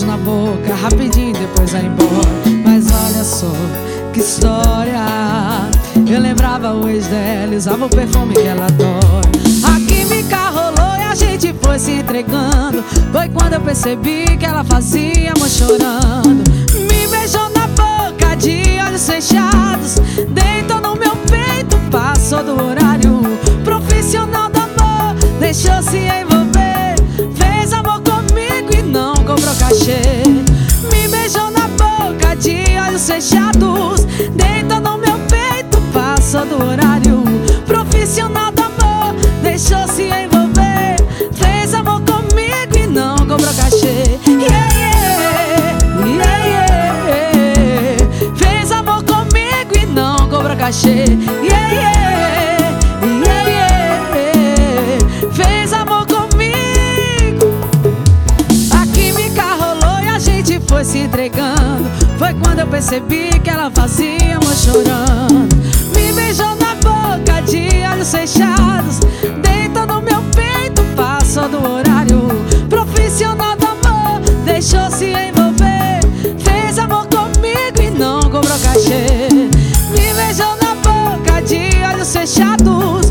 na boca, rapidinho depois vai embora. Mas olha só que história. Eu lembrava o ex dela, usava o perfume que ela adora. A química rolou e a gente foi se entregando. Foi quando eu percebi que ela fazia amor chorando. Me beijou na boca de olhos fechados, deitou no meu peito, passou do horário. Profissional do amor, deixou se envolver, fez amor comigo e não cobrou cachê. Me beijou na boca de olhos fechados, deitou no meu peito, passou do horário. Profissional do amor, deixou se envolver, fez amor comigo e não cobrou cachê. Yeah, yeah, yeah, yeah. Fez amor comigo e não cobrou cachê. Yeah, yeah, yeah, yeah. Fez amor comigo. A química rolou e a gente foi se entregando. Foi quando eu percebi que ela fazia amor chorando. Me beijou na boca de olhos fechados, deitou no meu peito, passou do horário. Profissional do amor, deixou se envolver, fez amor comigo e não cobrou cachê. Me beijou na boca de olhos fechados,